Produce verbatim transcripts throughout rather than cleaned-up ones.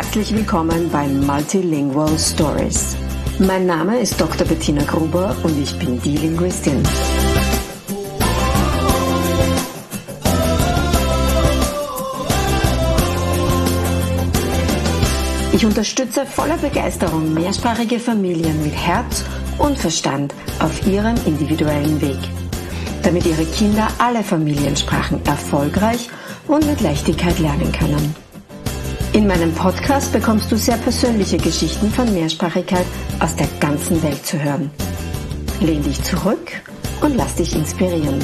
Herzlich willkommen bei Multilingual Stories. Mein Name ist Doktor Bettina Gruber und ich bin die Linguistin. Ich unterstütze voller Begeisterung mehrsprachige Familien mit Herz und Verstand auf ihrem individuellen Weg, damit ihre Kinder alle Familiensprachen erfolgreich und mit Leichtigkeit lernen können. In meinem Podcast bekommst du sehr persönliche Geschichten von Mehrsprachigkeit aus der ganzen Welt zu hören. Lehn dich zurück und lass dich inspirieren.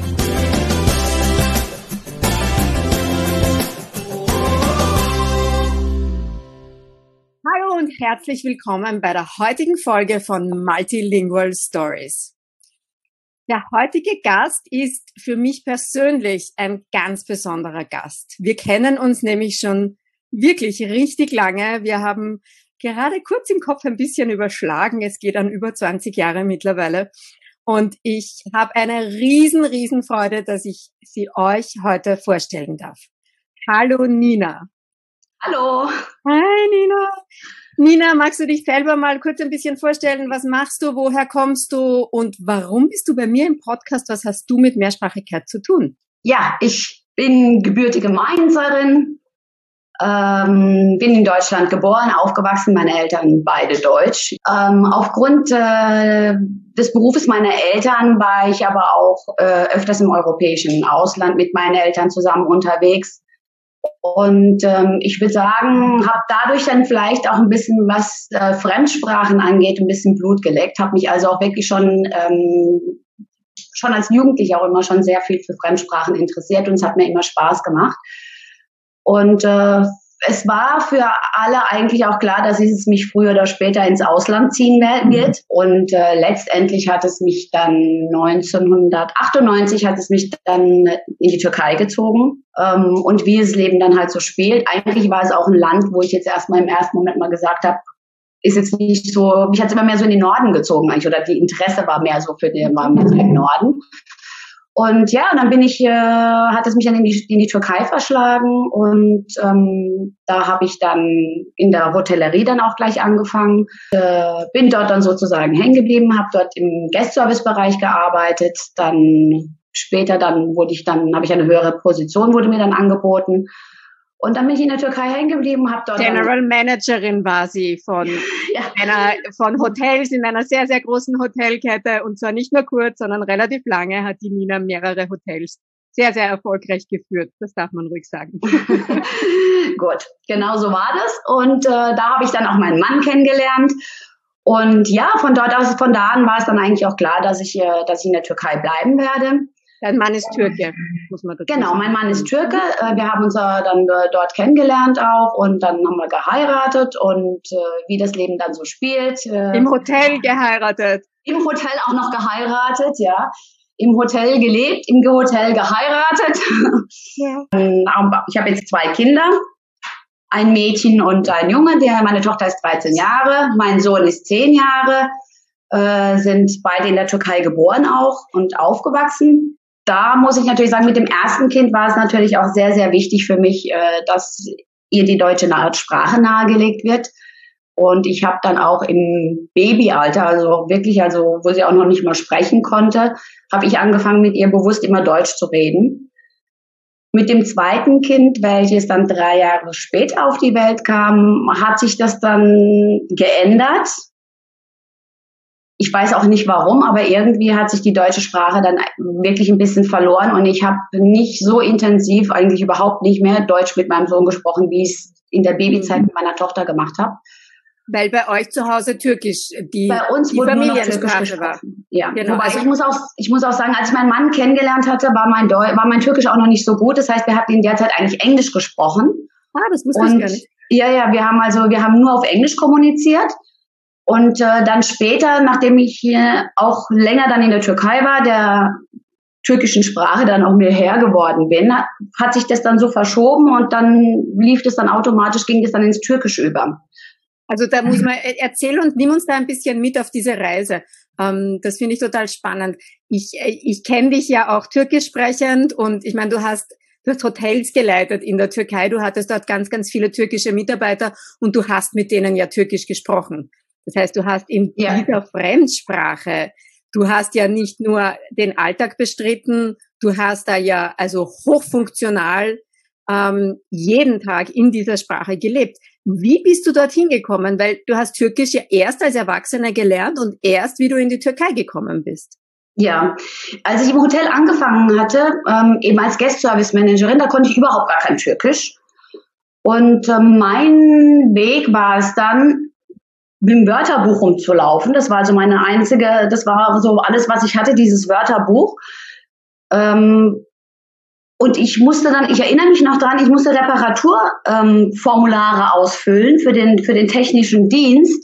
Hallo und herzlich willkommen bei der heutigen Folge von Multilingual Stories. Der heutige Gast ist für mich persönlich ein ganz besonderer Gast. Wir kennen uns nämlich schon wirklich richtig lange. Wir haben gerade kurz im Kopf ein bisschen überschlagen. Es geht an über zwanzig Jahre mittlerweile. Und ich habe eine riesen, riesen Freude, dass ich sie euch heute vorstellen darf. Hallo Nina. Hallo. Hi Nina. Nina, magst du dich selber mal kurz ein bisschen vorstellen? Was machst du? Woher kommst du? Und warum bist du bei mir im Podcast? Was hast du mit Mehrsprachigkeit zu tun? Ja, ich bin gebürtige Mainzerin. Ähm, bin in Deutschland geboren, aufgewachsen, meine Eltern beide deutsch. Ähm, aufgrund äh, des Berufes meiner Eltern war ich aber auch äh, öfters im europäischen Ausland mit meinen Eltern zusammen unterwegs. Und ähm, ich würde sagen, habe dadurch dann vielleicht auch ein bisschen, was äh, Fremdsprachen angeht, ein bisschen Blut geleckt. Habe mich also auch wirklich schon ähm, schon als Jugendliche auch immer schon sehr viel für Fremdsprachen interessiert und es hat mir immer Spaß gemacht. Und äh, es war für alle eigentlich auch klar, dass es mich früher oder später ins Ausland ziehen wird. Und äh, letztendlich hat es mich dann neunzehnhundertachtundneunzig hat es mich dann in die Türkei gezogen. Ähm, und wie das Leben dann halt so spielt, eigentlich war es auch ein Land, wo ich jetzt erstmal im ersten Moment mal gesagt habe, ist jetzt nicht so, mich hat es immer mehr so in den Norden gezogen eigentlich, oder die Interesse war mehr so für den, war mehr so im Norden. Und ja, und dann bin ich, äh, hat es mich dann in die, in die Türkei verschlagen und ähm, da habe ich dann in der Hotellerie dann auch gleich angefangen. Äh, bin dort dann sozusagen hängen geblieben, habe dort im Guest-Service-Bereich gearbeitet. Dann später dann wurde ich dann, habe ich eine höhere Position, wurde mir dann angeboten. Und dann bin ich in der Türkei hängen geblieben, habe dort General Managerin war sie von ja. einer von Hotels in einer sehr sehr großen Hotelkette und zwar nicht nur kurz, sondern relativ lange hat die Nina mehrere Hotels sehr sehr erfolgreich geführt. Das darf man ruhig sagen. Gut, genau so war das und äh, da habe ich dann auch meinen Mann kennengelernt. Und ja, von dort aus, von da an war es dann eigentlich auch klar, dass ich, äh, dass ich in der Türkei bleiben werde. Dein Mann ist Türke, muss man dazu sagen. Genau, mein Mann ist Türke. Wir haben uns dann dort kennengelernt auch und dann haben wir geheiratet und wie das Leben dann so spielt. Im Hotel geheiratet. Im Hotel auch noch geheiratet, ja. Im Hotel gelebt, im Hotel geheiratet. Ja. Ich habe jetzt zwei Kinder, ein Mädchen und ein Junge. Der, meine Tochter ist dreizehn Jahre, mein Sohn ist zehn Jahre, äh, sind beide in der Türkei geboren auch und aufgewachsen. Da muss ich natürlich sagen, mit dem ersten Kind war es natürlich auch sehr, sehr wichtig für mich, äh, dass ihr die deutsche Sprache nahegelegt wird. Und ich habe dann auch im Babyalter, also wirklich, also wo sie auch noch nicht mal sprechen konnte, habe ich angefangen, mit ihr bewusst immer Deutsch zu reden. Mit dem zweiten Kind, welches dann drei Jahre später auf die Welt kam, hat sich das dann geändert. Ich weiß auch nicht warum, aber irgendwie hat sich die deutsche Sprache dann wirklich ein bisschen verloren und ich habe nicht so intensiv, eigentlich überhaupt nicht mehr Deutsch mit meinem Sohn gesprochen, wie ich es in der Babyzeit mit meiner Tochter gemacht habe. Weil bei euch zu Hause Türkisch die, bei uns die wurde Familiensprache war. Ja, genau. Wobei also ich muss auch ich muss auch sagen, als ich meinen Mann kennengelernt hatte, war mein Deu- war mein Türkisch auch noch nicht so gut. Das heißt, wir hatten in der Zeit eigentlich Englisch gesprochen. Ah, das wusste ich gar nicht. Ja, ja, wir haben also wir haben nur auf Englisch kommuniziert. Und äh, dann später, nachdem ich hier auch länger dann in der Türkei war, der türkischen Sprache dann auch mir Herr geworden bin, hat, hat sich das dann so verschoben und dann lief das dann automatisch, ging das dann ins Türkisch über. Also da muss man, erzähl und nimm uns da ein bisschen mit auf diese Reise. Ähm, das finde ich total spannend. Ich, ich kenne dich ja auch türkisch sprechend und ich meine, du hast du hast Hotels geleitet in der Türkei, du hattest dort ganz, ganz viele türkische Mitarbeiter und du hast mit denen ja Türkisch gesprochen. Das heißt, du hast in ja. dieser Fremdsprache, du hast ja nicht nur den Alltag bestritten, du hast da ja also hochfunktional ähm, jeden Tag in dieser Sprache gelebt. Wie bist du dorthin gekommen? Weil du hast Türkisch ja erst als Erwachsener gelernt und erst, wie du in die Türkei gekommen bist. Ja, als ich im Hotel angefangen hatte, ähm, eben als Guest Service Managerin, da konnte ich überhaupt gar kein Türkisch. Und äh, mein Weg war es dann, mit dem Wörterbuch rumzulaufen. Das war also meine einzige, das war so alles, was ich hatte, dieses Wörterbuch. Ähm, und ich musste dann, ich erinnere mich noch dran, ich musste Reparaturformulare ähm, ausfüllen für den, für den technischen Dienst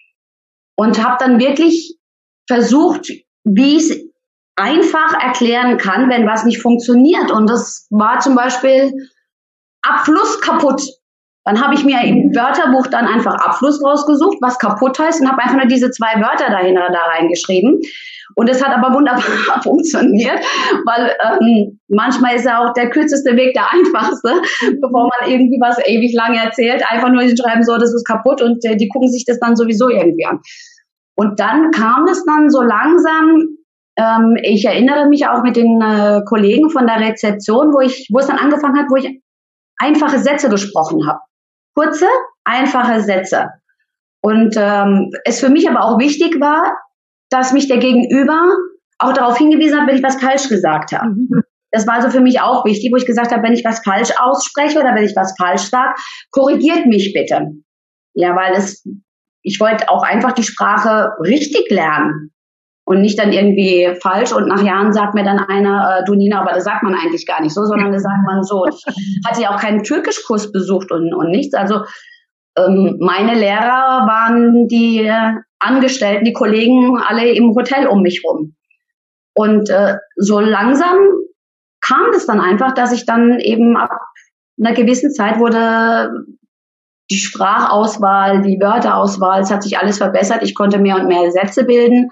und habe dann wirklich versucht, wie ich es einfach erklären kann, wenn was nicht funktioniert. Und das war zum Beispiel Abfluss kaputt. Dann habe ich mir im Wörterbuch dann einfach Abfluss rausgesucht, was kaputt heißt, und habe einfach nur diese zwei Wörter dahinter da reingeschrieben. Und es hat aber wunderbar funktioniert, weil ähm, manchmal ist ja auch der kürzeste Weg der einfachste, bevor man irgendwie was ewig lange erzählt. Einfach nur schreiben, so, das ist kaputt, und äh, die gucken sich das dann sowieso irgendwie an. Und dann kam es dann so langsam, ähm, ich erinnere mich auch mit den äh, Kollegen von der Rezeption, wo ich, wo es dann angefangen hat, wo ich einfache Sätze gesprochen habe. Kurze, einfache Sätze. Und ähm, es für mich aber auch wichtig war, dass mich der Gegenüber auch darauf hingewiesen hat, wenn ich was falsch gesagt habe. Mhm. Das war also für mich auch wichtig, wo ich gesagt habe, wenn ich was falsch ausspreche oder wenn ich was falsch sage, korrigiert mich bitte. Ja, weil es, ich wollte auch einfach die Sprache richtig lernen und nicht dann irgendwie falsch, und nach Jahren sagt mir dann einer, äh, du Nina, aber das sagt man eigentlich gar nicht so, sondern das sagt man so. Ich hatte ja auch keinen Türkischkurs besucht und, und nichts. Also ähm, meine Lehrer waren die äh, Angestellten, die Kollegen, alle im Hotel um mich rum. Und äh, so langsam kam es dann einfach, dass ich dann eben ab einer gewissen Zeit wurde die Sprachauswahl, die Wörterauswahl, es hat sich alles verbessert. Ich konnte mehr und mehr Sätze bilden.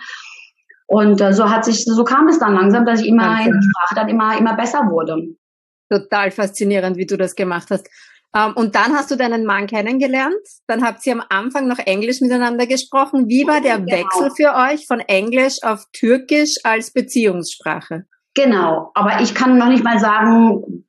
Und äh, so hat sich, so kam es dann langsam, dass ich immer Danke. in der Sprache dann immer, immer besser wurde. Total faszinierend, wie du das gemacht hast. Um, und dann hast du deinen Mann kennengelernt. Dann habt ihr am Anfang noch Englisch miteinander gesprochen. Wie war der genau. Wechsel für euch von Englisch auf Türkisch als Beziehungssprache? Genau, aber ich kann noch nicht mal sagen,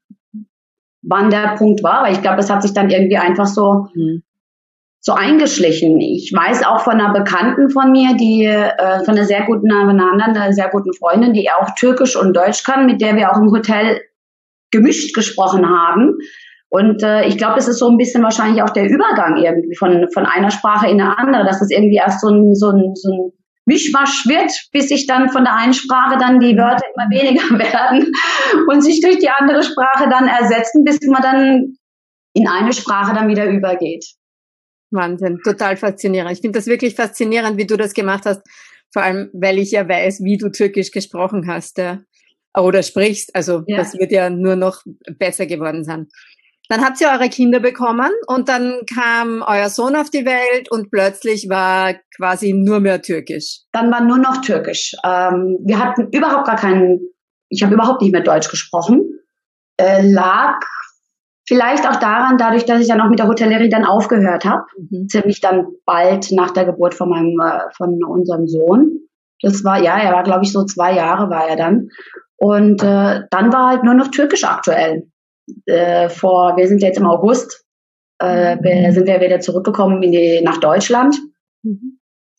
wann der Punkt war, weil ich glaube, das hat sich dann irgendwie einfach so, mhm. so eingeschlichen. Ich weiß auch von einer Bekannten von mir, die äh, von einer sehr guten, einer anderen, einer sehr guten Freundin, die auch Türkisch und Deutsch kann, mit der wir auch im Hotel gemischt gesprochen haben. Und äh, ich glaube, es ist so ein bisschen wahrscheinlich auch der Übergang irgendwie von von einer Sprache in eine andere, dass es irgendwie erst so ein so ein so ein Mischmasch wird, bis sich dann von der einen Sprache dann die Wörter immer weniger werden und sich durch die andere Sprache dann ersetzen, bis man dann in eine Sprache dann wieder übergeht. Wahnsinn, total faszinierend. Ich finde das wirklich faszinierend, wie du das gemacht hast, vor allem, weil ich ja weiß, wie du Türkisch gesprochen hast ja, oder sprichst. Also ja. Das wird ja nur noch besser geworden sein. Dann habt ihr eure Kinder bekommen und dann kam euer Sohn auf die Welt und plötzlich war quasi nur mehr Türkisch. Dann war nur noch Türkisch. Ähm, wir hatten überhaupt gar keinen, ich habe überhaupt nicht mehr Deutsch gesprochen. Äh, lag vielleicht auch daran, dadurch, dass ich dann auch mit der Hotellerie dann aufgehört habe. Mhm. Ziemlich dann bald nach der Geburt von meinem, äh, von unserem Sohn. Das war, ja, er war, glaube ich, so zwei Jahre war er dann. Und äh, dann war halt nur noch Türkisch aktuell. Äh, vor, wir sind jetzt im August, äh, mhm. sind wir wieder zurückgekommen in die, nach Deutschland. Mhm.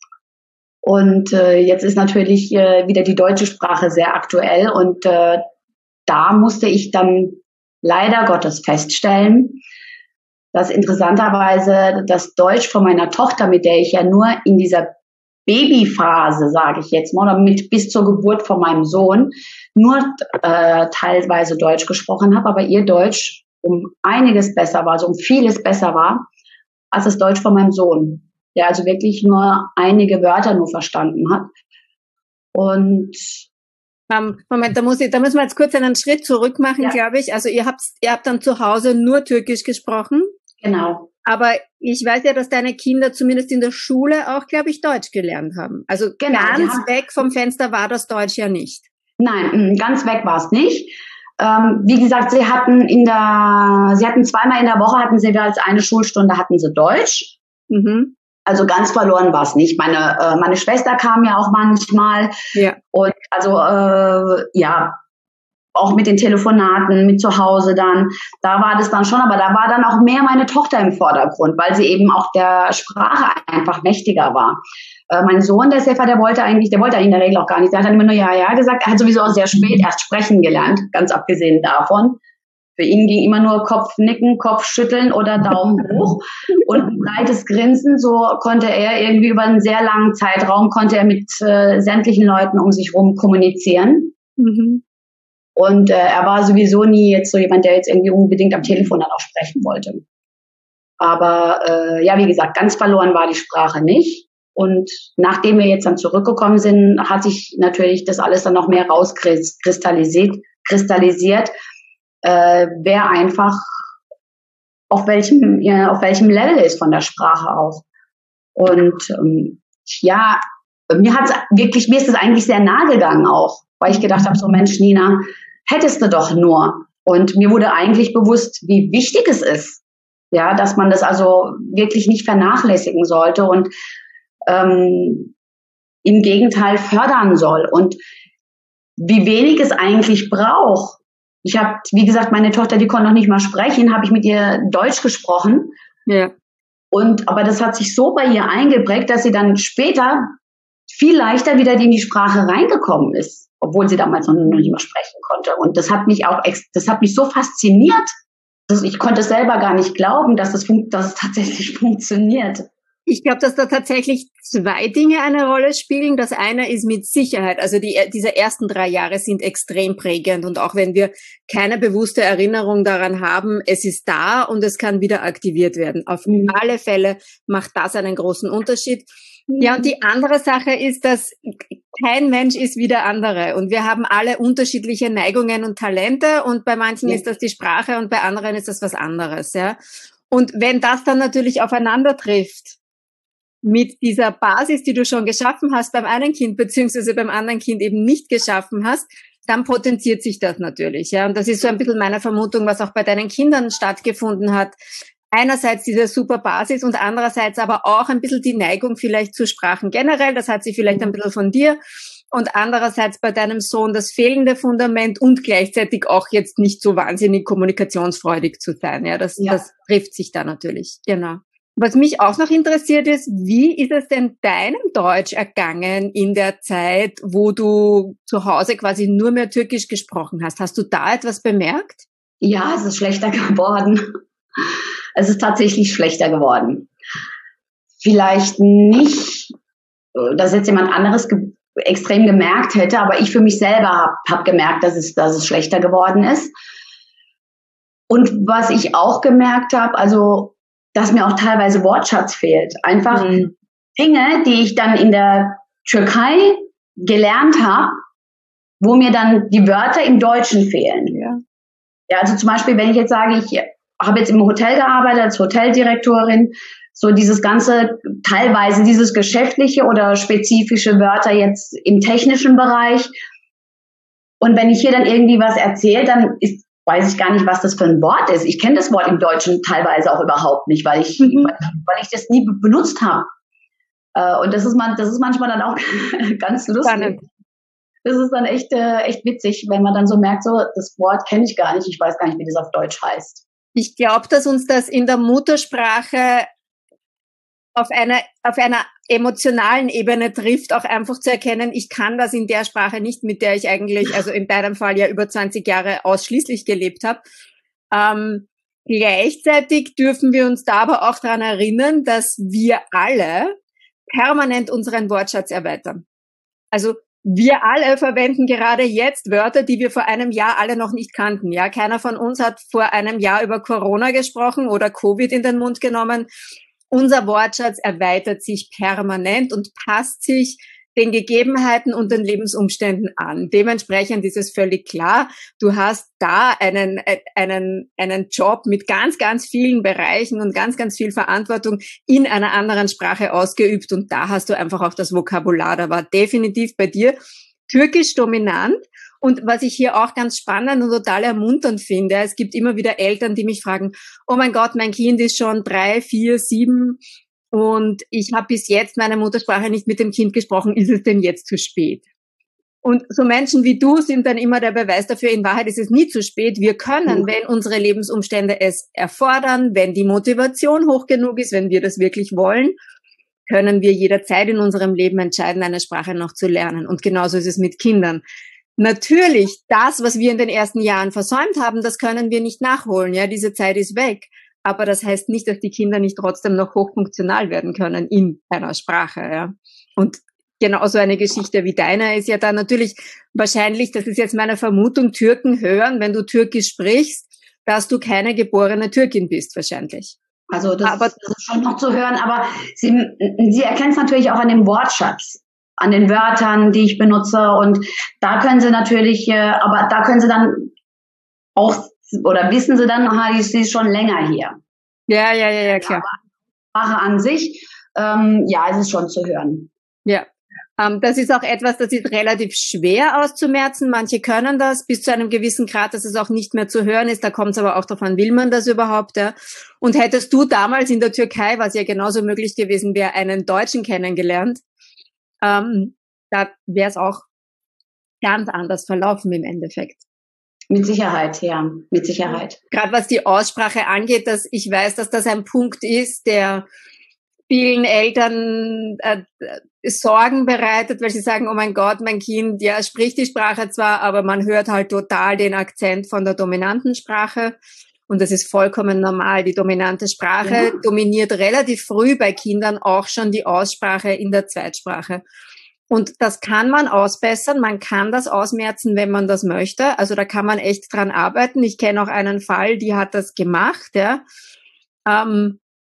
Und äh, jetzt ist natürlich äh, wieder die deutsche Sprache sehr aktuell. Und äh, da musste ich dann leider Gottes feststellen, dass interessanterweise das Deutsch von meiner Tochter, mit der ich ja nur in dieser Babyphase, sage ich jetzt mal, oder mit bis zur Geburt von meinem Sohn, nur äh, teilweise Deutsch gesprochen habe, aber ihr Deutsch um einiges besser war, also um vieles besser war, als das Deutsch von meinem Sohn, der also wirklich nur einige Wörter nur verstanden hat. Und um, Moment, da muss ich, da müssen wir jetzt kurz einen Schritt zurück machen, ja. glaube ich. Also ihr habt, ihr habt dann zu Hause nur Türkisch gesprochen. Genau. Aber ich weiß ja, dass deine Kinder zumindest in der Schule auch, glaube ich, Deutsch gelernt haben. Also genau, ganz weg vom Fenster war das Deutsch ja nicht. Nein, ganz weg war es nicht. Ähm, wie gesagt, sie hatten in der, sie hatten zweimal in der Woche hatten sie als eine Schulstunde hatten sie Deutsch. Mhm. Also ganz verloren war es nicht. Meine, äh, meine Schwester kam ja auch manchmal. Ja. Und also, äh, ja, auch mit den Telefonaten, mit zu Hause dann, da war das dann schon, aber da war dann auch mehr meine Tochter im Vordergrund, weil sie eben auch der Sprache einfach mächtiger war. Äh, mein Sohn, der Sefa, der wollte eigentlich, der wollte in der Regel auch gar nicht, der hat dann immer nur Ja, Ja gesagt, er hat sowieso auch sehr spät erst sprechen gelernt, ganz abgesehen davon. Für ihn ging immer nur Kopfnicken, Kopfschütteln oder Daumen hoch und ein breites Grinsen, so konnte er irgendwie über einen sehr langen Zeitraum, konnte er mit äh, sämtlichen Leuten um sich rum kommunizieren. Mhm. Und äh, er war sowieso nie jetzt so jemand, der jetzt irgendwie unbedingt am Telefon dann auch sprechen wollte. Aber äh, ja, wie gesagt, ganz verloren war die Sprache nicht. Und nachdem wir jetzt dann zurückgekommen sind, hat sich natürlich das alles dann noch mehr rauskristallisiert, kristallisiert, äh, wer einfach auf welchem, ja, auf welchem Level ist von der Sprache auch. Und ähm, ja, mir hat's wirklich, mir ist es eigentlich sehr nahe gegangen auch, weil ich gedacht habe, so Mensch, Nina, hättest du doch nur. Und mir wurde eigentlich bewusst, wie wichtig es ist, ja, dass man das also wirklich nicht vernachlässigen sollte und ähm, im Gegenteil fördern soll. Und wie wenig es eigentlich braucht. Ich habe, wie gesagt, meine Tochter, die konnte noch nicht mal sprechen, habe ich mit ihr Deutsch gesprochen. Ja. Und aber das hat sich so bei ihr eingeprägt, dass sie dann später viel leichter wieder in die Sprache reingekommen ist, obwohl sie damals noch nicht mal sprechen konnte. Und das hat mich auch, das hat mich so fasziniert, dass ich konnte selber gar nicht glauben, dass es, dass es tatsächlich funktioniert. Ich glaube, dass da tatsächlich zwei Dinge eine Rolle spielen. Das eine ist mit Sicherheit, also die, diese ersten drei Jahre sind extrem prägend und auch wenn wir keine bewusste Erinnerung daran haben, es ist da und es kann wieder aktiviert werden. Auf mhm. alle Fälle macht das einen großen Unterschied. Mhm. Ja, und die andere Sache ist, dass kein Mensch ist wie der andere und wir haben alle unterschiedliche Neigungen und Talente und bei manchen ja. ist das die Sprache und bei anderen ist das was anderes, ja. Und wenn das dann natürlich aufeinander trifft, mit dieser Basis, die du schon geschaffen hast beim einen Kind, beziehungsweise beim anderen Kind eben nicht geschaffen hast, dann potenziert sich das natürlich, ja. Und das ist so ein bisschen meine Vermutung, was auch bei deinen Kindern stattgefunden hat. Einerseits diese super Basis und andererseits aber auch ein bisschen die Neigung vielleicht zu Sprachen generell, das hat sie vielleicht ein bisschen von dir. Und andererseits bei deinem Sohn das fehlende Fundament und gleichzeitig auch jetzt nicht so wahnsinnig kommunikationsfreudig zu sein, ja. Das, ja. das trifft sich da natürlich, genau. Was mich auch noch interessiert ist, wie ist es denn deinem Deutsch ergangen in der Zeit, wo du zu Hause quasi nur mehr Türkisch gesprochen hast? Hast du da etwas bemerkt? Ja, es ist schlechter geworden. Es ist tatsächlich schlechter geworden. Vielleicht nicht, dass jetzt jemand anderes ge- extrem gemerkt hätte, aber ich für mich selber habe hab gemerkt, dass es, dass es schlechter geworden ist. Und was ich auch gemerkt habe, also dass mir auch teilweise Wortschatz fehlt. Einfach mhm. Dinge, die ich dann in der Türkei gelernt habe, wo mir dann die Wörter im Deutschen fehlen. Ja. Ja, also zum Beispiel, wenn ich jetzt sage, ich habe jetzt im Hotel gearbeitet als Hoteldirektorin, so dieses ganze, teilweise dieses geschäftliche oder spezifische Wörter jetzt im technischen Bereich. Und wenn ich hier dann irgendwie was erzähle, dann ist weiß ich gar nicht, was das für ein Wort ist. Ich kenne das Wort im Deutschen teilweise auch überhaupt nicht, weil ich, mhm. weil, weil ich das nie be- benutzt habe. Äh, und das ist man, das ist manchmal dann auch ganz lustig. Spannend. Das ist dann echt, äh, echt witzig, wenn man dann so merkt, so, das Wort kenne ich gar nicht, ich weiß gar nicht, wie das auf Deutsch heißt. Ich glaube, dass uns das in der Muttersprache auf einer, auf einer emotionalen Ebene trifft, auch einfach zu erkennen, ich kann das in der Sprache nicht, mit der ich eigentlich, also in deinem Fall ja über zwanzig Jahre ausschließlich gelebt habe. Ähm, gleichzeitig dürfen wir uns da aber auch daran erinnern, dass wir alle permanent unseren Wortschatz erweitern. Also wir alle verwenden gerade jetzt Wörter, die wir vor einem Jahr alle noch nicht kannten. Ja, keiner von uns hat vor einem Jahr über Corona gesprochen oder Covid in den Mund genommen. Unser Wortschatz erweitert sich permanent und passt sich den Gegebenheiten und den Lebensumständen an. Dementsprechend ist es völlig klar, du hast da einen, einen, einen Job mit ganz, ganz vielen Bereichen und ganz, ganz viel Verantwortung in einer anderen Sprache ausgeübt und da hast du einfach auch das Vokabular. Da war definitiv bei dir Türkisch dominant Und was ich hier auch ganz spannend und total ermunternd finde, es gibt immer wieder Eltern, die mich fragen, oh mein Gott, mein Kind ist schon drei, vier, sieben und ich habe bis jetzt meine Muttersprache nicht mit dem Kind gesprochen, ist es denn jetzt zu spät? Und so Menschen wie du sind dann immer der Beweis dafür, in Wahrheit ist es nie zu spät. Wir können, wenn unsere Lebensumstände es erfordern, wenn die Motivation hoch genug ist, wenn wir das wirklich wollen, können wir jederzeit in unserem Leben entscheiden, eine Sprache noch zu lernen. Und genauso ist es mit Kindern. Natürlich, das, was wir in den ersten Jahren versäumt haben, das können wir nicht nachholen. Ja, diese Zeit ist weg. Aber das heißt nicht, dass die Kinder nicht trotzdem noch hochfunktional werden können in einer Sprache. Ja. Und genauso eine Geschichte wie deiner ist ja dann natürlich wahrscheinlich, das ist jetzt meine Vermutung, Türken hören, wenn du Türkisch sprichst, dass du keine geborene Türkin bist, wahrscheinlich. Also das, aber, das ist schon noch zu hören, aber sie, sie erkennt es natürlich auch an dem Wortschatz, an den Wörtern, die ich benutze, und da können sie natürlich, äh, aber da können sie dann auch, oder wissen sie dann, aha, sie ist schon länger hier. Ja, ja, ja, ja, klar. Aber Sprache an sich, ähm, ja, es ist schon zu hören. Ja. Das ist auch etwas, das ist relativ schwer auszumerzen. Manche können das bis zu einem gewissen Grad, dass es auch nicht mehr zu hören ist. Da kommt es aber auch darauf an, will man das überhaupt? Ja? Und hättest du damals in der Türkei, was ja genauso möglich gewesen wäre, einen Deutschen kennengelernt, ähm, da wäre es auch ganz anders verlaufen im Endeffekt. Mit Sicherheit, ja, mit Sicherheit. Gerade was die Aussprache angeht, dass ich weiß, dass das ein Punkt ist, der vielen Eltern äh, Sorgen bereitet, weil sie sagen, oh mein Gott, mein Kind, ja, spricht die Sprache zwar, aber man hört halt total den Akzent von der dominanten Sprache. Und das ist vollkommen normal. Die dominante Sprache ja. dominiert relativ früh bei Kindern auch schon die Aussprache in der Zweitsprache. Und das kann man ausbessern. Man kann das ausmerzen, wenn man das möchte. Also da kann man echt dran arbeiten. Ich kenne auch einen Fall, die hat das gemacht, ja. Ähm,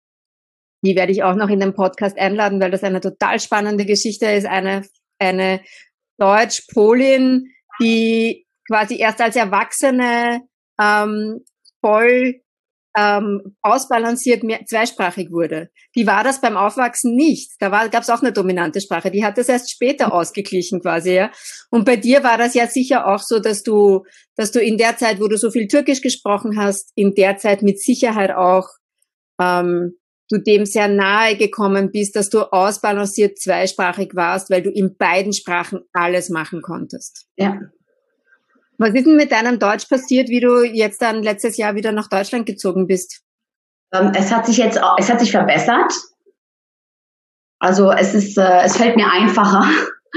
Die werde ich auch noch in den Podcast einladen, weil das eine total spannende Geschichte ist. Eine, eine Deutsch-Polin, die quasi erst als Erwachsene ähm, voll ähm, ausbalanciert mehr, zweisprachig wurde. Die war das beim Aufwachsen nicht. Da gab es auch eine dominante Sprache. Die hat das erst später ausgeglichen quasi. Ja. Und bei dir war das ja sicher auch so, dass du, dass du in der Zeit, wo du so viel Türkisch gesprochen hast, in der Zeit mit Sicherheit auch ähm, du dem sehr nahe gekommen bist, dass du ausbalanciert zweisprachig warst, weil du in beiden Sprachen alles machen konntest. Ja. Was ist denn mit deinem Deutsch passiert, wie du jetzt dann letztes Jahr wieder nach Deutschland gezogen bist? Ähm, es hat sich jetzt, es hat sich verbessert. Also es ist, äh, es fällt mir einfacher.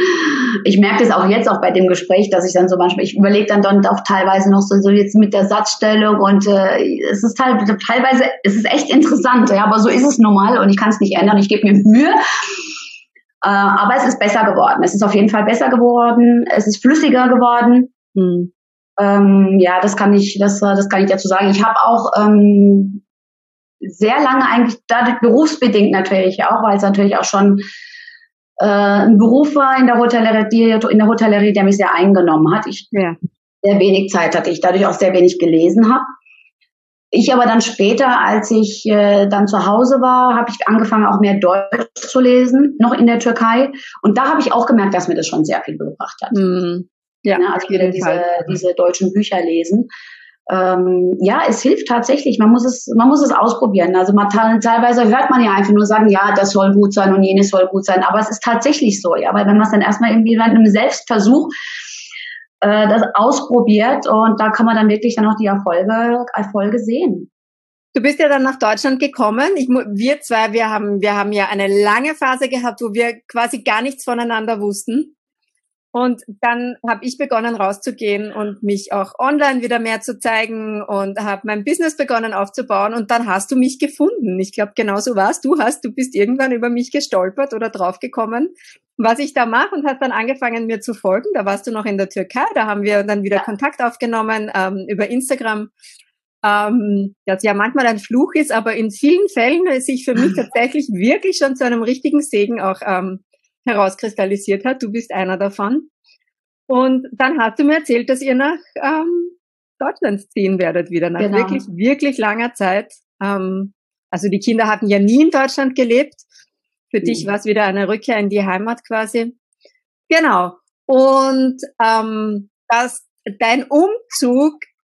Ich merke das auch jetzt auch bei dem Gespräch, dass ich dann so manchmal, ich überlege dann, dann auch teilweise noch so, so jetzt mit der Satzstellung und äh, es ist teil, teilweise, es ist echt interessant, ja, aber so ist es nun mal und ich kann es nicht ändern, ich gebe mir Mühe. Äh, aber es ist besser geworden. Es ist auf jeden Fall besser geworden. Es ist flüssiger geworden. Hm. Ähm, ja, das kann ich, das, das kann ich dazu sagen. Ich habe auch ähm, sehr lange eigentlich, dadurch berufsbedingt natürlich auch, weil es natürlich auch schon äh, ein Beruf war in der Hotellerie, in der Hotellerie, der mich sehr eingenommen hat. Ich ja. sehr wenig Zeit hatte, ich dadurch auch sehr wenig gelesen habe. Ich aber dann später, als ich äh, dann zu Hause war, habe ich angefangen, auch mehr Deutsch zu lesen, noch in der Türkei. Und da habe ich auch gemerkt, dass mir das schon sehr viel gebracht hat. Mm, ja, ja, also wieder diese, diese deutschen Bücher lesen. Ähm, ja, es hilft tatsächlich. Man muss es, man muss es ausprobieren. Also man, teilweise hört man ja einfach nur sagen, ja, das soll gut sein und jenes soll gut sein. Aber es ist tatsächlich so, ja, weil wenn man es dann erstmal irgendwie mit einem Selbstversuch äh, das ausprobiert und da kann man dann wirklich dann auch die Erfolge, Erfolge sehen. Du bist ja dann nach Deutschland gekommen. Ich, wir zwei, wir haben, wir haben ja eine lange Phase gehabt, wo wir quasi gar nichts voneinander wussten. Und dann habe ich begonnen rauszugehen und mich auch online wieder mehr zu zeigen und habe mein Business begonnen aufzubauen. Und dann hast du mich gefunden. Ich glaube, genau so warst du. Hast, du bist irgendwann über mich gestolpert oder draufgekommen, was ich da mache, und hast dann angefangen, mir zu folgen. Da warst du noch in der Türkei. Da haben wir dann wieder Kontakt aufgenommen ähm, über Instagram. Ähm, das ja manchmal ein Fluch ist, aber in vielen Fällen sich für mich tatsächlich wirklich schon zu einem richtigen Segen auch ähm, herauskristallisiert hat. Du bist einer davon. Und dann hast du mir erzählt, dass ihr nach ähm, Deutschland ziehen werdet wieder, nach genau. wirklich, wirklich langer Zeit. Ähm, also die Kinder hatten ja nie in Deutschland gelebt. Für mhm. dich war es wieder eine Rückkehr in die Heimat quasi. Genau. Und ähm, dass dein Umzug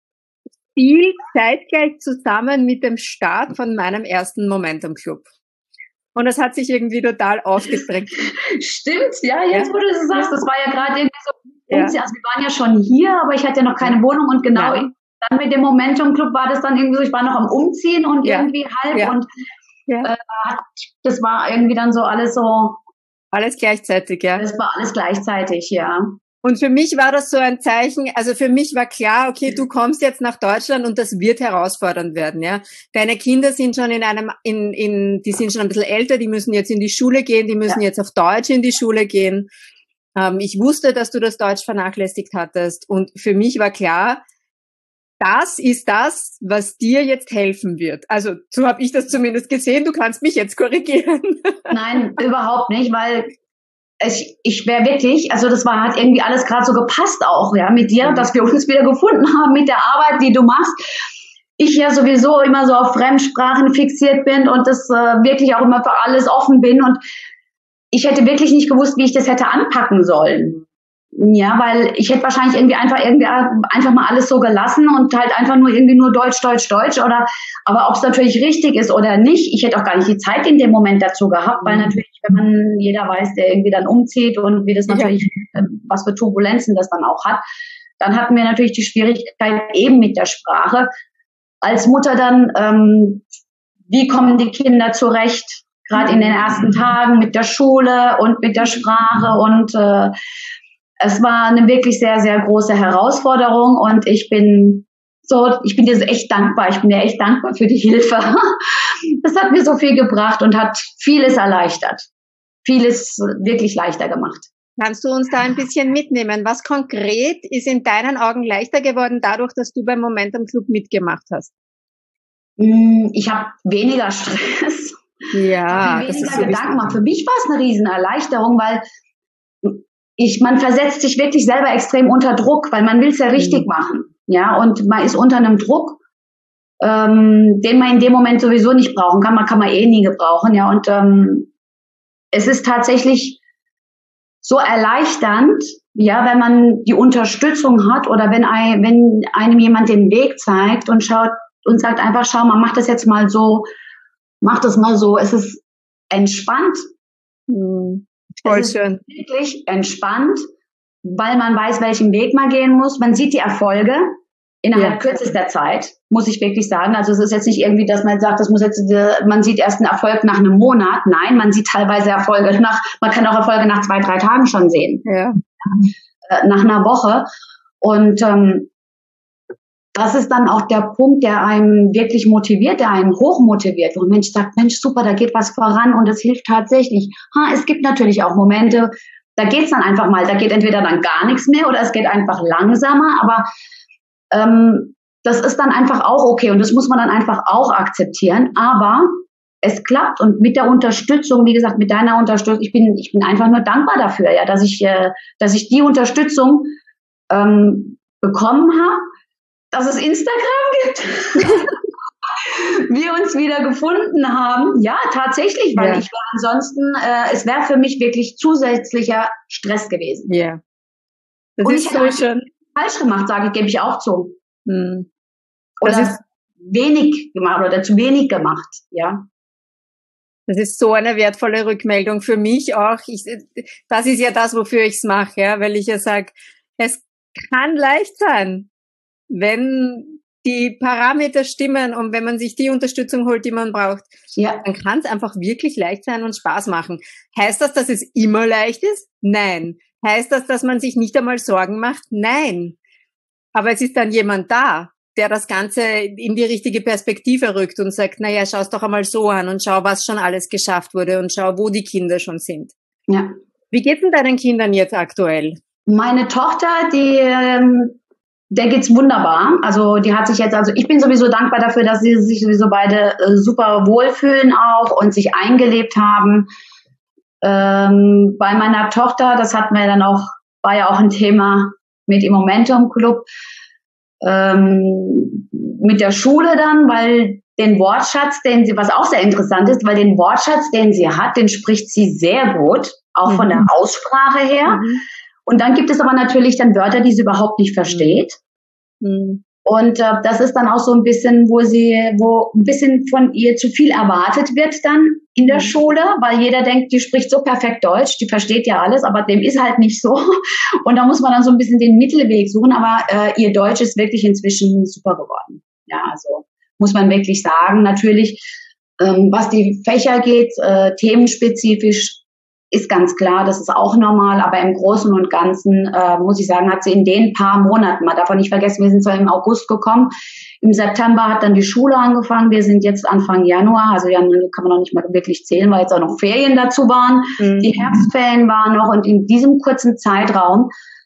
fiel zeitgleich zusammen mit dem Start von meinem ersten Momentum Club. Und das hat sich irgendwie total aufgedrängt. Stimmt, ja, jetzt wo du das sagst, das war ja gerade irgendwie so, ja. Also wir waren ja schon hier, aber ich hatte ja noch keine Wohnung und genau ja. dann mit dem Momentum Club war das dann irgendwie so, ich war noch am Umziehen und ja. irgendwie halb ja. und ja. Äh, das war irgendwie dann so alles so. Alles gleichzeitig, ja. Das war alles gleichzeitig, ja. Und für mich war das so ein Zeichen, also für mich war klar, okay, du kommst jetzt nach Deutschland und das wird herausfordernd werden, ja. Deine Kinder sind schon in einem, in, in, die sind schon ein bisschen älter, die müssen jetzt in die Schule gehen, die müssen ja. jetzt auf Deutsch in die Schule gehen. Ähm, ich wusste, dass du das Deutsch vernachlässigt hattest und für mich war klar, das ist das, was dir jetzt helfen wird. Also so habe ich das zumindest gesehen, du kannst mich jetzt korrigieren. Nein, überhaupt nicht, weil Ich, ich wäre wirklich, also das war, hat irgendwie alles gerade so gepasst auch, ja, mit dir, dass wir uns wieder gefunden haben mit der Arbeit, die du machst. Ich ja sowieso immer so auf Fremdsprachen fixiert bin und das äh, wirklich auch immer für alles offen bin und ich hätte wirklich nicht gewusst, wie ich das hätte anpacken sollen. Ja, weil ich hätte wahrscheinlich irgendwie einfach irgendwie einfach mal alles so gelassen und halt einfach nur irgendwie nur Deutsch, Deutsch, Deutsch oder, aber ob es natürlich richtig ist oder nicht, ich hätte auch gar nicht die Zeit in dem Moment dazu gehabt, weil natürlich, wenn man, jeder weiß, der irgendwie dann umzieht und wie das natürlich, ja. was für Turbulenzen das dann auch hat, dann hatten wir natürlich die Schwierigkeit eben mit der Sprache. Als Mutter dann, ähm, wie kommen die Kinder zurecht, gerade in den ersten Tagen mit der Schule und mit der Sprache und äh, es war eine wirklich sehr, sehr große Herausforderung und ich bin so, ich bin dir echt dankbar. Ich bin dir echt dankbar für die Hilfe. Das hat mir so viel gebracht und hat vieles erleichtert. Vieles wirklich leichter gemacht. Kannst du uns da ein bisschen mitnehmen? Was konkret ist in deinen Augen leichter geworden dadurch, dass du beim Momentum Club mitgemacht hast? Ich habe weniger Stress. Ja, ich habe weniger Gedanken gemacht. Für mich war es eine riesen Erleichterung, weil Ich, man versetzt sich wirklich selber extrem unter Druck, weil man will es ja richtig mhm. machen, ja, und man ist unter einem Druck, ähm, den man in dem Moment sowieso nicht brauchen kann, man kann man eh nie gebrauchen, ja, und ähm, es ist tatsächlich so erleichternd, ja, wenn man die Unterstützung hat oder wenn, ein, wenn einem jemand den Weg zeigt und schaut und sagt einfach, schau mal, mach das jetzt mal so, mach das mal so, es ist entspannt. Mhm. Voll es schön. Ist wirklich entspannt, weil man weiß, welchen Weg man gehen muss. Man sieht die Erfolge innerhalb ja. kürzester Zeit, muss ich wirklich sagen. Also es ist jetzt nicht irgendwie, dass man sagt, das muss jetzt, man sieht erst einen Erfolg nach einem Monat. Nein, man sieht teilweise Erfolge nach, man kann auch Erfolge nach zwei, drei Tagen schon sehen. Ja. Nach einer Woche. Und ähm, das ist dann auch der Punkt, der einen wirklich motiviert, der einen hochmotiviert, wo ein Mensch sagt, Mensch, super, da geht was voran und es hilft tatsächlich. Ha, es gibt natürlich auch Momente, da geht's dann einfach mal, da geht entweder dann gar nichts mehr oder es geht einfach langsamer, aber ähm, das ist dann einfach auch okay und das muss man dann einfach auch akzeptieren, aber es klappt und mit der Unterstützung, wie gesagt, mit deiner Unterstützung, ich bin, ich bin einfach nur dankbar dafür, ja, dass ich, äh, dass ich die Unterstützung ähm, bekommen habe, dass es Instagram gibt, wir uns wieder gefunden haben. Ja, tatsächlich, weil ja. ich war ansonsten, äh, es wäre für mich wirklich zusätzlicher Stress gewesen. Ja. Das Und ist ich so habe schön. falsch gemacht, sage ich, gebe ich auch zu. Hm. Oder Das ist wenig gemacht oder zu wenig gemacht, ja. Das ist so eine wertvolle Rückmeldung für mich auch. Ich, das ist ja das, wofür ich es mache, ja, weil ich ja sage, es kann leicht sein, wenn die Parameter stimmen und wenn man sich die Unterstützung holt, die man braucht, ja. dann kann es einfach wirklich leicht sein und Spaß machen. Heißt das, dass es immer leicht ist? Nein. Heißt das, dass man sich nicht einmal Sorgen macht? Nein. Aber es ist dann jemand da, der das Ganze in die richtige Perspektive rückt und sagt, naja, schau es doch einmal so an und schau, was schon alles geschafft wurde und schau, wo die Kinder schon sind. Ja. Wie geht's denn deinen Kindern jetzt aktuell? Meine Tochter, die... Ähm Der geht's wunderbar. Also die hat sich jetzt, also ich bin sowieso dankbar dafür, dass sie sich sowieso beide äh, super wohlfühlen auch und sich eingelebt haben. Ähm, bei meiner Tochter, das hatten wir dann auch, war ja auch ein Thema mit im Momentum Club, ähm, mit der Schule dann, weil den Wortschatz, den sie, was auch sehr interessant ist, weil den Wortschatz, den sie hat, den spricht sie sehr gut, auch mhm. von der Aussprache her. Mhm. Und dann gibt es aber natürlich dann Wörter, die sie überhaupt nicht versteht. Mhm. Und äh, das ist dann auch so ein bisschen, wo sie, wo ein bisschen von ihr zu viel erwartet wird dann in der Schule, weil jeder denkt, die spricht so perfekt Deutsch, die versteht ja alles, aber dem ist halt nicht so. Und da muss man dann so ein bisschen den Mittelweg suchen, aber äh, ihr Deutsch ist wirklich inzwischen super geworden. Ja, also muss man wirklich sagen. Natürlich, ähm, was die Fächer geht, äh, themenspezifisch, ist ganz klar, das ist auch normal, aber im Großen und Ganzen, äh, muss ich sagen, hat sie in den paar Monaten, man darf auch nicht vergessen, wir sind zwar im August gekommen, im September hat dann die Schule angefangen, wir sind jetzt Anfang Januar, also ja, kann man noch nicht mal wirklich zählen, weil jetzt auch noch Ferien dazu waren, mhm. die Herbstferien waren noch und in diesem kurzen Zeitraum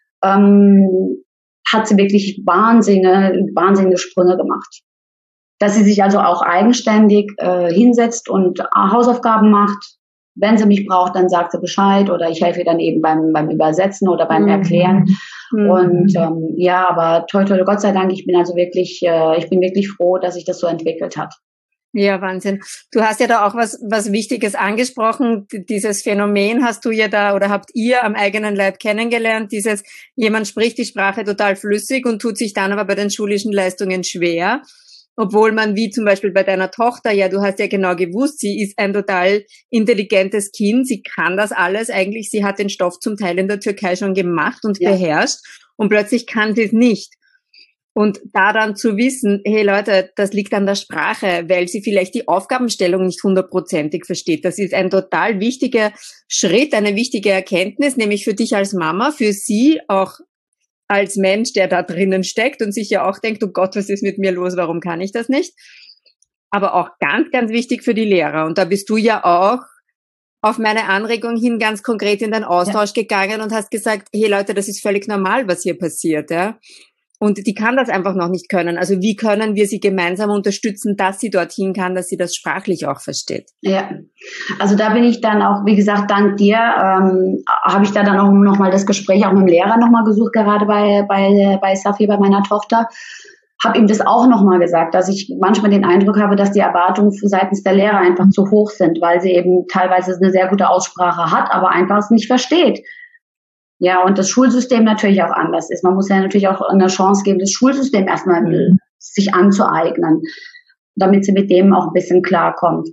ähm, hat sie wirklich wahnsinnige, wahnsinnige Sprünge gemacht. Dass sie sich also auch eigenständig äh, hinsetzt und Hausaufgaben macht. Wenn sie mich braucht, dann sagt sie Bescheid oder ich helfe ihr dann eben beim, beim Übersetzen oder beim Erklären. Mhm. Und ähm, ja, aber toi, toi, Gott sei Dank, ich bin also wirklich, äh, ich bin wirklich froh, dass sich das so entwickelt hat. Ja, Wahnsinn. Du hast ja da auch was, was Wichtiges angesprochen. Dieses Phänomen hast du ja da oder habt ihr am eigenen Leib kennengelernt. Dieses, jemand spricht die Sprache total flüssig und tut sich dann aber bei den schulischen Leistungen schwer. Obwohl man, wie zum Beispiel bei deiner Tochter, ja, du hast ja genau gewusst, sie ist ein total intelligentes Kind, sie kann das alles eigentlich, sie hat den Stoff zum Teil in der Türkei schon gemacht und ja. beherrscht und plötzlich kann sie es nicht. Und da dann zu wissen, hey Leute, das liegt an der Sprache, weil sie vielleicht die Aufgabenstellung nicht hundertprozentig versteht. Das ist ein total wichtiger Schritt, eine wichtige Erkenntnis, nämlich für dich als Mama, für sie auch als Mensch, der da drinnen steckt und sich ja auch denkt, oh Gott, was ist mit mir los, warum kann ich das nicht? Aber auch ganz, ganz wichtig für die Lehrer. Und da bist du ja auch auf meine Anregung hin ganz konkret in den Austausch ja. gegangen und hast gesagt, hey Leute, das ist völlig normal, was hier passiert, ja. Und die kann das einfach noch nicht können. Also wie können wir sie gemeinsam unterstützen, dass sie dorthin kann, dass sie das sprachlich auch versteht? Ja, also da bin ich dann auch, wie gesagt, dank dir, ähm, habe ich da dann auch nochmal das Gespräch auch mit dem Lehrer nochmal gesucht, gerade bei, bei, bei Safi, bei meiner Tochter. Habe ihm das auch nochmal gesagt, dass ich manchmal den Eindruck habe, dass die Erwartungen seitens der Lehrer einfach zu hoch sind, weil sie eben teilweise eine sehr gute Aussprache hat, aber einfach es nicht versteht. Ja, und das Schulsystem natürlich auch anders ist. Man muss ja natürlich auch eine Chance geben, das Schulsystem erstmal mhm. sich anzueignen, damit sie mit dem auch ein bisschen klarkommt.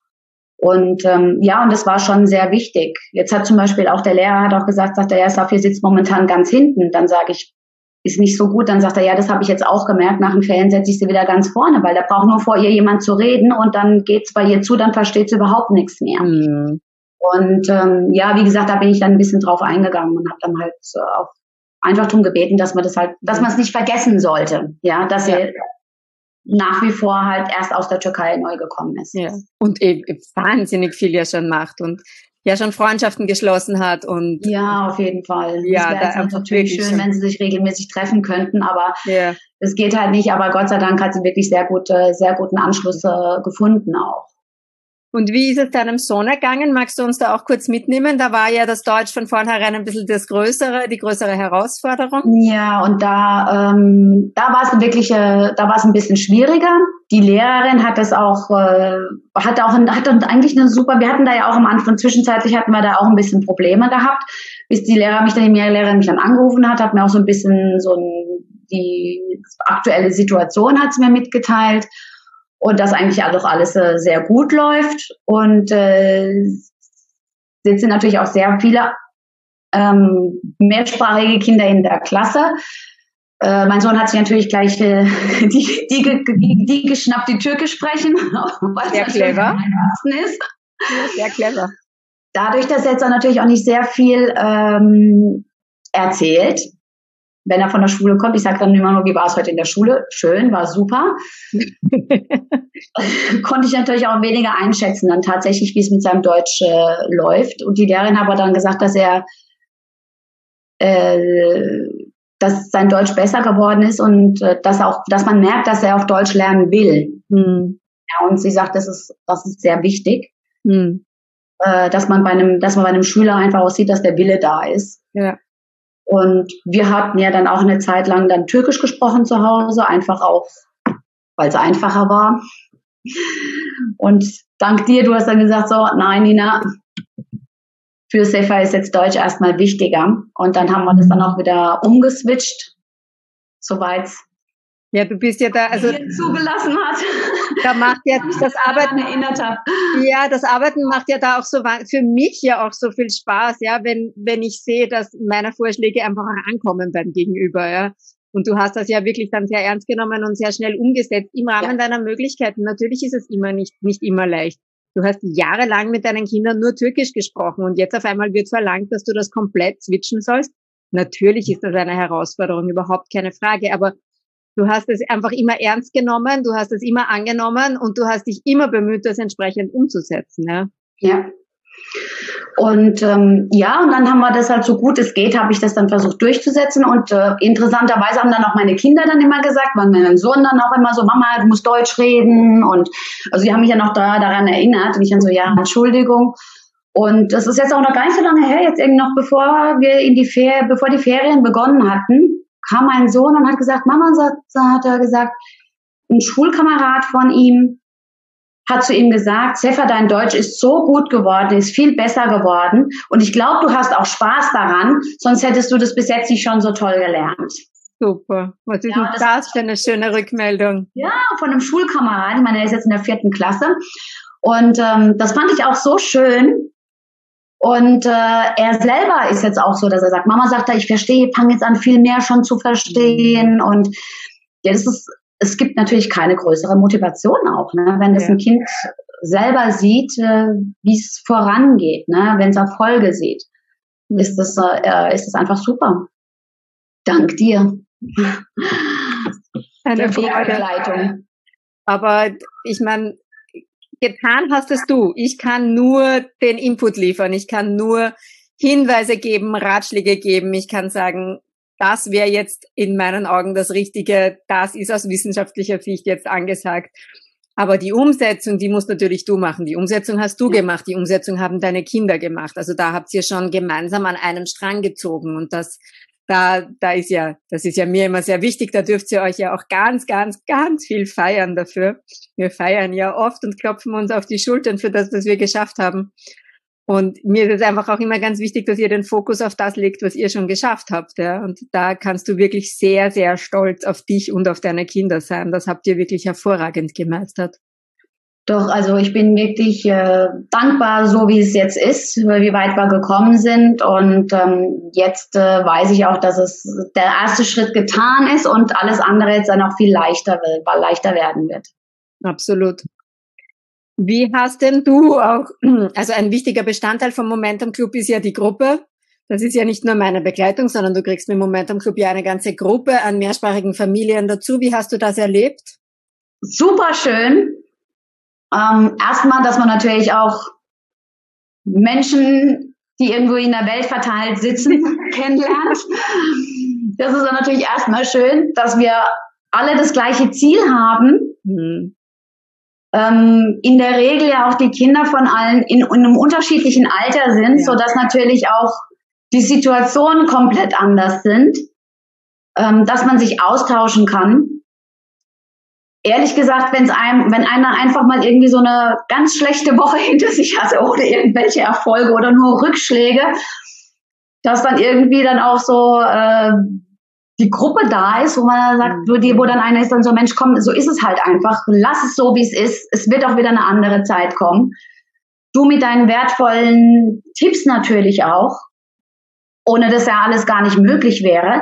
Und ähm, ja, und das war schon sehr wichtig. Jetzt hat zum Beispiel auch der Lehrer hat auch gesagt, sagt er, ja, Safi sitzt momentan ganz hinten. Dann sage ich, ist nicht so gut. Dann sagt er, ja, das habe ich jetzt auch gemerkt. Nach den Ferien setze ich sie wieder ganz vorne, weil da braucht nur vor ihr jemand zu reden und dann geht's bei ihr zu, dann versteht sie überhaupt nichts mehr. Mhm. Und ähm, ja, wie gesagt, da bin ich dann ein bisschen drauf eingegangen und habe dann halt äh, auch einfach darum gebeten, dass man das halt, dass man es nicht vergessen sollte, ja, dass ja. er nach wie vor halt erst aus der Türkei neu gekommen ist. Ja. Und eben wahnsinnig viel ja schon macht und ja schon Freundschaften geschlossen hat und ja, auf jeden Fall. Ja, das wäre natürlich schön, wenn sie sich regelmäßig treffen könnten, aber ja. es geht halt nicht. Aber Gott sei Dank hat sie wirklich sehr gute, sehr guten Anschluss äh, gefunden auch. Und wie ist es deinem Sohn ergangen? Magst du uns da auch kurz mitnehmen? Da war ja das Deutsch von vornherein ein bisschen das größere, die größere Herausforderung. Ja, und da, ähm, da war es wirklich, äh, da war es ein bisschen schwieriger. Die Lehrerin hat das auch, äh, hat auch, hat eigentlich eine super, wir hatten da ja auch am Anfang, zwischenzeitlich hatten wir da auch ein bisschen Probleme gehabt, bis die Lehrer mich dann, die Lehrerin mich dann angerufen hat, hat mir auch so ein bisschen so ein, die aktuelle Situation hat sie mir mitgeteilt. Und dass eigentlich auch alles äh, sehr gut läuft. Und äh, jetzt sind natürlich auch sehr viele ähm, mehrsprachige Kinder in der Klasse. Äh, mein Sohn hat sich natürlich gleich äh, die, die, die, die geschnappt, die Türkisch sprechen. Was sehr clever. Ist. Sehr clever. Dadurch, dass er jetzt auch natürlich auch nicht sehr viel ähm, erzählt, wenn er von der Schule kommt, ich sage dann immer nur, wie war es heute in der Schule? Schön, war super. Konnte ich natürlich auch weniger einschätzen, dann tatsächlich, wie es mit seinem Deutsch äh, läuft. Und die Lehrerin hat aber dann gesagt, dass er, äh, dass sein Deutsch besser geworden ist und äh, dass auch, dass man merkt, dass er auch Deutsch lernen will. Hm. Ja, und sie sagt, das ist, das ist sehr wichtig, hm. äh, dass man bei einem, dass man bei einem Schüler einfach auch sieht, dass der Wille da ist. Ja. Und wir hatten ja dann auch eine Zeit lang dann Türkisch gesprochen zu Hause, einfach auch, weil es einfacher war. Und dank dir, du hast dann gesagt, so, nein, Nina, für Sefa ist jetzt Deutsch erstmal wichtiger. Und dann haben wir das dann auch wieder umgeswitcht, soweit ja, du bist ja da, also zugelassen hat. Da macht ja das Arbeiten erinnert habe. Ja, das Arbeiten macht ja da auch so für mich ja auch so viel Spaß, ja, wenn wenn ich sehe, dass meine Vorschläge einfach ankommen beim Gegenüber, ja. Und du hast das ja wirklich dann sehr ernst genommen und sehr schnell umgesetzt im Rahmen ja. deiner Möglichkeiten. Natürlich ist es immer nicht nicht immer leicht. Du hast jahrelang mit deinen Kindern nur Türkisch gesprochen und jetzt auf einmal wird verlangt, dass du das komplett switchen sollst. Natürlich ist das eine Herausforderung, überhaupt keine Frage, aber du hast es einfach immer ernst genommen, du hast es immer angenommen und du hast dich immer bemüht, das entsprechend umzusetzen. Ja. Ja. Und ähm, ja, und dann haben wir das halt so gut es geht, habe ich das dann versucht durchzusetzen. Und äh, interessanterweise haben dann auch meine Kinder dann immer gesagt, weil mein Sohn dann auch immer so, Mama, du musst Deutsch reden. Und also die haben mich ja noch da, daran erinnert. Und ich dann so, ja, Entschuldigung. Und das ist jetzt auch noch gar nicht so lange her, jetzt irgendwie noch bevor wir in die Ferien, bevor die Ferien begonnen hatten, kam mein Sohn und hat gesagt, Mama, so hat er gesagt, ein Schulkamerad von ihm hat zu ihm gesagt, Sefa, dein Deutsch ist so gut geworden, ist viel besser geworden und ich glaube, du hast auch Spaß daran, sonst hättest du das bis jetzt nicht schon so toll gelernt. Super. Was ist ja, denn das, das für eine schöne Rückmeldung? Ja, von einem Schulkamerad, ich meine, er ist jetzt in der vierten Klasse und ähm, das fand ich auch so schön. Und äh, er selber ist jetzt auch so, dass er sagt, Mama sagt, ich verstehe, fange jetzt an, viel mehr schon zu verstehen. Und ja, das ist, es gibt natürlich keine größere Motivation auch, ne? Wenn das ja. ein Kind selber sieht, äh, wie es vorangeht, ne? Wenn es Erfolge sieht, mhm. ist das, äh, ist das einfach super. Dank dir. Eine Begleitung. Aber ich meine, getan hast es du. Ich kann nur den Input liefern. Ich kann nur Hinweise geben, Ratschläge geben. Ich kann sagen, das wäre jetzt in meinen Augen das Richtige. Das ist aus wissenschaftlicher Sicht jetzt angesagt. Aber die Umsetzung, die musst natürlich du machen. Die Umsetzung hast du gemacht. Die Umsetzung haben deine Kinder gemacht. Also da habt ihr schon gemeinsam an einem Strang gezogen. Und das, da, da ist ja, das ist ja mir immer sehr wichtig. Da dürft ihr euch ja auch ganz, ganz, ganz viel feiern dafür. Wir feiern ja oft und klopfen uns auf die Schultern für das, was wir geschafft haben. Und mir ist es einfach auch immer ganz wichtig, dass ihr den Fokus auf das legt, was ihr schon geschafft habt. Ja. Und da kannst du wirklich sehr, sehr stolz auf dich und auf deine Kinder sein. Das habt ihr wirklich hervorragend gemeistert. Doch, also ich bin wirklich äh, dankbar, so wie es jetzt ist, wie weit wir gekommen sind. Und ähm, jetzt äh, weiß ich auch, dass es der erste Schritt getan ist und alles andere jetzt dann auch viel leichter wird, leichter werden wird. Absolut. Wie hast denn du auch, also ein wichtiger Bestandteil vom Momentum Club ist ja die Gruppe. Das ist ja nicht nur meine Begleitung, sondern du kriegst mit Momentum Club ja eine ganze Gruppe an mehrsprachigen Familien dazu. Wie hast du das erlebt? Super schön. Ähm, erstmal, dass man natürlich auch Menschen, die irgendwo in der Welt verteilt sitzen, kennenlernt. Das ist dann natürlich erstmal schön, dass wir alle das gleiche Ziel haben. Mhm. Ähm, in der Regel ja auch die Kinder von allen in, in einem unterschiedlichen Alter sind, ja. Sodass natürlich auch die Situationen komplett anders sind, ähm, dass man sich austauschen kann. Ehrlich gesagt, wenn's einem, wenn einer einfach mal irgendwie so eine ganz schlechte Woche hinter sich hatte oder irgendwelche Erfolge oder nur Rückschläge, dass dann irgendwie dann auch so äh, die Gruppe da ist, wo man sagt, wo, die, wo dann einer ist dann so, Mensch, komm, so ist es halt einfach, lass es so, wie es ist, es wird auch wieder eine andere Zeit kommen. Du mit deinen wertvollen Tipps natürlich auch, ohne dass ja alles gar nicht möglich wäre.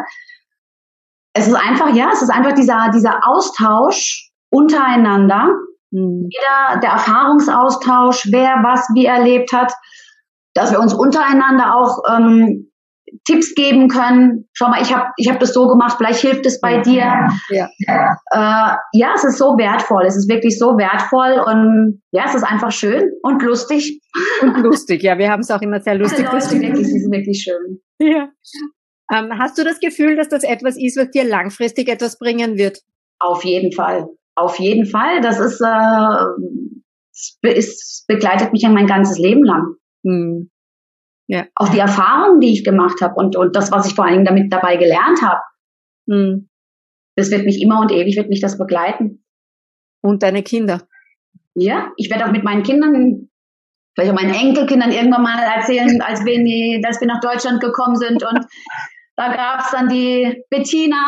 Es ist einfach, ja, es ist einfach dieser, dieser Austausch untereinander, mhm. jeder, der Erfahrungsaustausch, wer was wie erlebt hat, dass wir uns untereinander auch ähm, Tipps geben können. Schau mal, ich habe ich hab das so gemacht, vielleicht hilft es bei dir. Ja. Äh, ja, es ist so wertvoll, es ist wirklich so wertvoll und ja, es ist einfach schön und lustig. Und lustig, ja, wir haben es auch immer sehr lustig. Also, Leute, wirklich, es ist wirklich schön. Ja. Ähm, hast du das Gefühl, dass das etwas ist, was dir langfristig etwas bringen wird? Auf jeden Fall, auf jeden Fall. Das ist, äh, es, be- es begleitet mich ja mein ganzes Leben lang. Hm. Ja. Auch die Erfahrungen, die ich gemacht habe und, und das, was ich vor allen Dingen damit dabei gelernt habe, hm. das wird mich immer und ewig, wird mich das begleiten. Und deine Kinder? Ja, ich werde auch mit meinen Kindern vielleicht auch meinen Enkelkindern irgendwann mal erzählen, als wir, die, als wir nach Deutschland gekommen sind und da gab es dann die Bettina.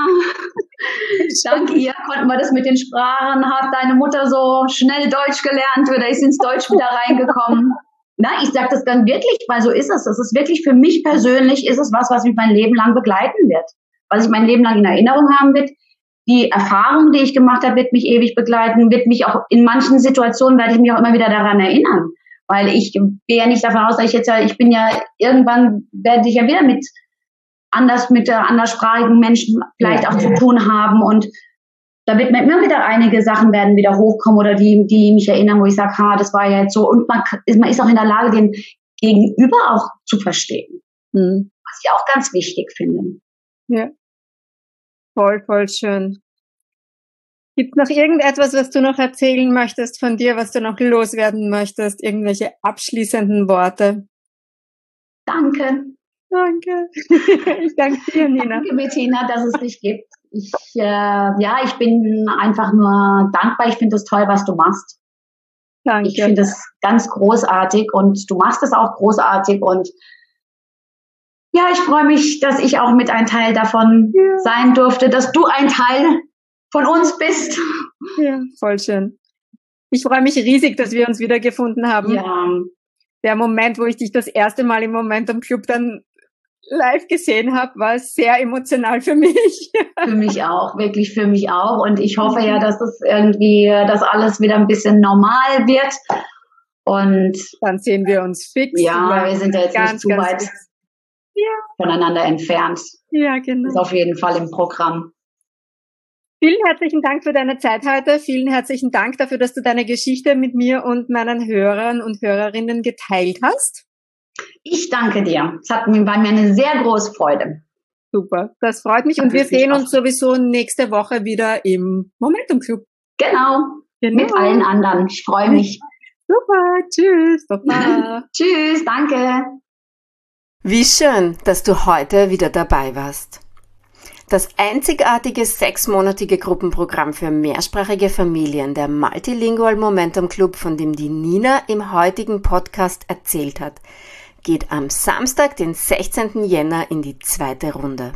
Dank ihr konnten wir das mit den Sprachen. Hat deine Mutter so schnell Deutsch gelernt oder ist ins Deutsch wieder reingekommen? Na, ich sage das dann wirklich, weil so ist es. Das ist wirklich für mich persönlich, ist es was, was mich mein Leben lang begleiten wird. Was ich mein Leben lang in Erinnerung haben wird. Die Erfahrung, die ich gemacht habe, wird mich ewig begleiten, wird mich auch in manchen Situationen, werde ich mich auch immer wieder daran erinnern. Weil ich gehe ja nicht davon aus, dass ich jetzt ja, ich bin ja, irgendwann werde ich ja wieder mit anders mit der anderssprachigen Menschen vielleicht ja, auch ja. zu tun haben und da wird mir immer wieder einige Sachen werden wieder hochkommen oder die, die mich erinnern, wo ich sage, ha, das war ja jetzt so und man, man ist auch in der Lage, den Gegenüber auch zu verstehen, hm. was ich auch ganz wichtig finde. Ja, voll, voll schön. Gibt es noch irgendetwas, was du noch erzählen möchtest von dir, was du noch loswerden möchtest, irgendwelche abschließenden Worte? Danke. Danke. Ich danke dir, Nina. Danke, Bettina, dass es dich gibt. Ich, äh, ja, ich bin einfach nur dankbar. Ich finde es toll, was du machst. Danke. Ich finde es ganz großartig und du machst es auch großartig und ja, ich freue mich, dass ich auch mit ein Teil davon ja. sein durfte, dass du ein Teil von uns bist. Ja, voll schön. Ich freue mich riesig, dass wir uns wiedergefunden haben. Ja. Der Moment, wo ich dich das erste Mal im Momentum Club dann live gesehen habe, war sehr emotional für mich. Für mich auch, wirklich für mich auch. Und ich hoffe ja, dass das irgendwie, dass alles wieder ein bisschen normal wird. Und dann sehen wir uns fix. Ja, wir sind ja jetzt ganz, nicht zu weit ja. voneinander entfernt. Ja, genau. Ist auf jeden Fall im Programm. Vielen herzlichen Dank für deine Zeit heute. Vielen herzlichen Dank dafür, dass du deine Geschichte mit mir und meinen Hörern und Hörerinnen geteilt hast. Ich danke dir. Es hat mir, war mir eine sehr große Freude. Super, das freut mich. Und wir sehen uns sowieso nächste Woche wieder im Momentum Club. Genau, genau. Mit allen anderen. Ich freue mich. Super, tschüss. Baba. Tschüss, danke. Wie schön, dass du heute wieder dabei warst. Das einzigartige sechsmonatige Gruppenprogramm für mehrsprachige Familien, der Multilingual Momentum Club, von dem die Nina im heutigen Podcast erzählt hat, geht am Samstag, den sechzehnten Jänner, in die zweite Runde.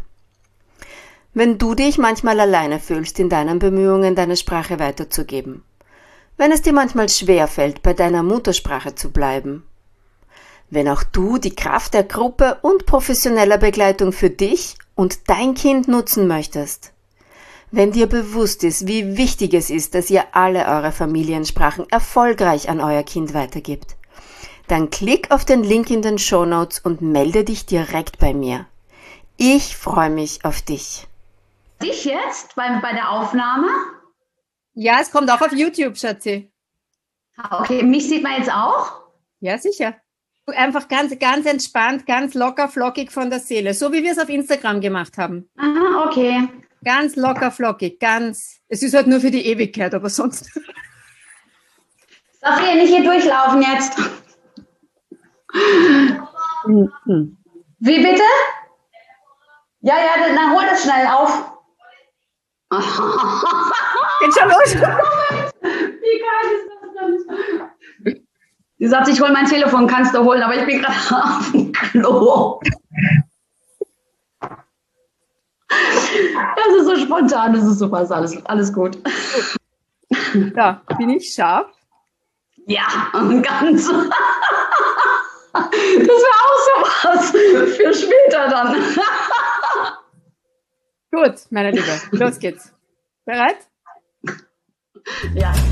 Wenn du dich manchmal alleine fühlst in deinen Bemühungen, deine Sprache weiterzugeben, wenn es dir manchmal schwerfällt, bei deiner Muttersprache zu bleiben, wenn auch du die Kraft der Gruppe und professioneller Begleitung für dich und dein Kind nutzen möchtest, wenn dir bewusst ist, wie wichtig es ist, dass ihr alle eure Familiensprachen erfolgreich an euer Kind weitergibt, dann klick auf den Link in den Shownotes und melde dich direkt bei mir. Ich freue mich auf dich. Dich jetzt bei, bei der Aufnahme? Ja, es kommt auch auf YouTube, Schatzi. Okay, mich sieht man jetzt auch? Ja, sicher. Einfach ganz, ganz entspannt, ganz locker, flockig von der Seele. So wie wir es auf Instagram gemacht haben. Aha, okay. Ganz locker, flockig, ganz. Es ist halt nur für die Ewigkeit, aber sonst. Darf ich nicht hier durchlaufen jetzt? Mhm. Wie bitte? Ja, ja, dann hol das schnell auf. Geht schon los. Wie geil ist das denn? Sie sagt, ich hol mein Telefon, kannst du holen, aber ich bin gerade auf dem Klo. Das ist so spontan, das ist super, ist alles, alles gut. Ja, bin ich scharf? Ja, ganz. Das wäre auch sowas für später dann. Gut, meine Liebe, los geht's. Bereit? Ja.